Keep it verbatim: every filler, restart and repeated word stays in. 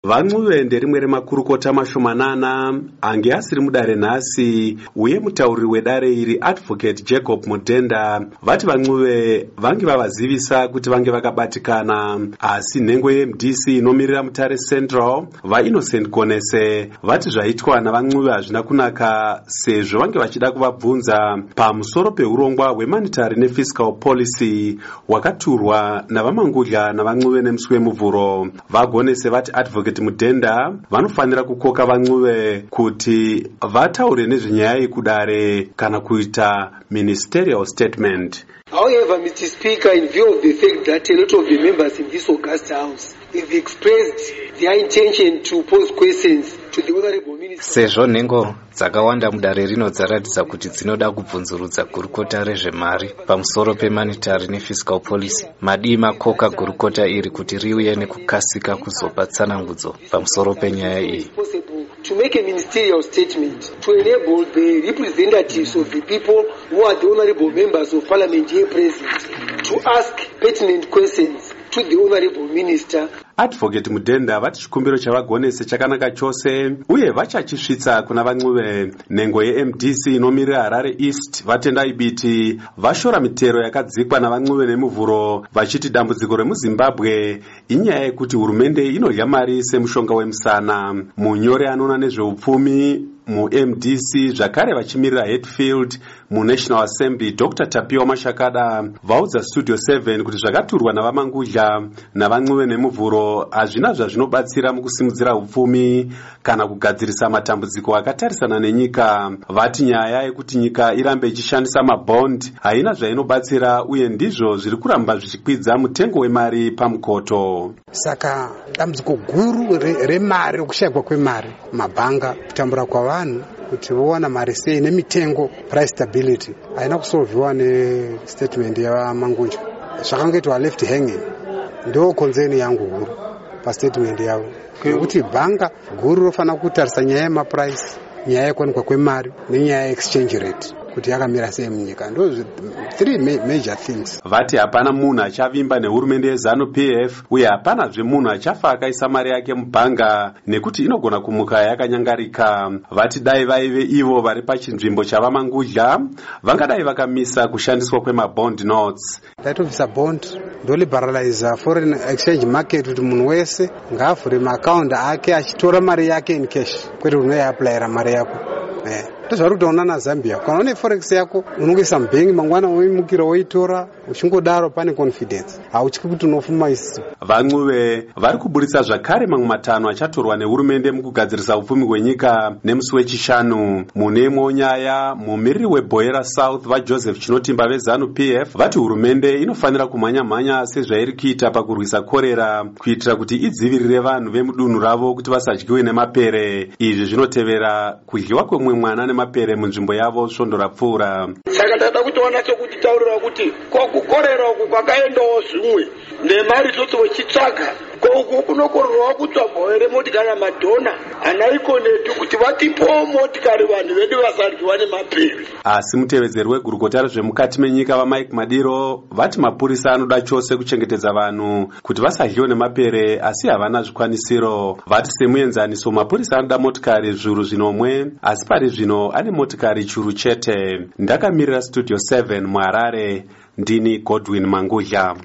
Van'uve nderimwe remakurukota mashomanana ange asiri mudare nhasi uye mutauriri wedare iri Advocate Jacob Mudenda vati van'uve vange vavazivisa kuti vange vakabatikana, asi nhengo ye M D C inomirira Mutare Central vaInnocent Konese vati zvaitwa navan'uve hazvina kunaka sezvo vange vachida kuvabvunza pamusoro peurongwa hwemonetary nefiscal policy hwakaturwa navamangudya navan'uve nemusi wemuvhuro. Vagonese vati Advocate Mudenda vanofanira kukoka van'uve kuti vataure nezvenyaya kudare kana kuita ministerial statement. However, Mister Speaker, in view of the fact that a lot of the members in this August House have expressed their intention to pose questions to the Honorable Minister. Sezvo nhengo dzakawanda mudare rino dzaratidza kuti dzinoda kubvunzurudza gurukota rezvemari pamusoro pemonetary nefiscal policy, madii makoka gurukota iri kuti riuye nekukasika kuzopa tsanangudzo pamusoro penyaya iyi. To make a ministerial statement to enable the representatives of the people who are the honorable members of parliament here present to ask pertinent questions to the honorable minister. Advocate Mudenda vati chikumbiro chavagonese chakanaka chose uye vachachisvitsa kuna van'uve. Nhengo ye M D C inomirira Harare East vatendai biti vashora mitero yakadzikwa navan'uve nemuvhuro vachiti dambudziko remuZimbabwe inyaya yekuti hurumende inodya mari semushonga wemusana. Munyori anoona nezveupfumi mu-M D C zvakare vachimirira Hatfield mu-National Assembly Doctor Tapiwa Mashakada vaudza Studio seven kuti zvakaturwa navamangudya navan'uve nemuvhuro hazvina zvazvinobatsira mukusimudzira upfumi kana kugadzirisa matambudziko akatarisana nenyika. Vati nyaya yekuti nyika irambe ichishandisa mabond haina zvainobatsira uye ndizvo zviri kuramba zvichikwidza mutengo wemari pamukoto. Saka dambudziko guru remari rekushayikwa kwemari mabhanga kutambura kwavanhu kuti vowana mari sei nemitengo price stability haina kusolviwa nestatement yavamangudya. Zvakangoitwa left hanging ndo konzeni yangu huru pastatement yavo kuti bhanga guru rofanira kutarisa nyaya yemaprice, nyaya yekuwanikwa kwemari nenyaya exchange rate kuti yakamira sei munyika. Ndo three major things. Vati hapana munhu achavimba nehurumende yeZanu P F uye hapanazve munhu achafa akaisa mari yake mubhanga nekuti inogona kumuka yakanyangarika. Vati dai vaive ivo vari pachinzvimbo chavamangudya vangadai vakamisa kushandiswa kwemabond notes. Taitobvisa bond ndoliberalize foreign exchange market kuti munhu wese ngaavhure maakaunti ake achitora mari yake in cash kwete unoiaplayira mari yako. Eh. Ndozvari kuti una naZambia kana une forex yako unongoisa mubhengi mangwana woimukira woitora uchingodaro pane confidence hauchiki kuti unofuma isi. Van'uve vari kuburitsa zvakare mamwe matanho achatorwa nehurumende mukugadzirisa upfumi hwenyika nemusi wechishanu. Mune imwe nyaya mumiriri weBoera South vaJoseph Chinotimba veZanu P F vati hurumende inofanira kumhanya-mhanya sezvairi kuita pakurwisa korera kuitira kuti idzivirire vanhu vemudunhu ravo kuti vasadyiwe nemapere. Izvi zvinotevera kudyiwa kwemwe mwana nemapere munzvimbo yavo svondo rapfuura. Saka ndada kuti wanatso kutitaurira kuti kukorera uku kwakaendawo zvimwe nemari dzose wechitsvaga uku kunokorerwa kutsvagwa here motikari madhona anaikoneti kuti vatipowo motikari vanhu vedu vasadyiwa nemapere. Asi mutevedzeri wegurukota rezvemukati menyika vaMike Madiro vati mapurisa anoda chose kuchengetedza vanhu kuti vasadyiwe nemapere asi havana zvikwanisiro. Vati semuenzaniso mapurisa anoda motikari zviuru zvinomwe asi pari zvino ane motikari churu chete. Ndakamirira Studio seven muHarare, ndini Godwin Mangudya.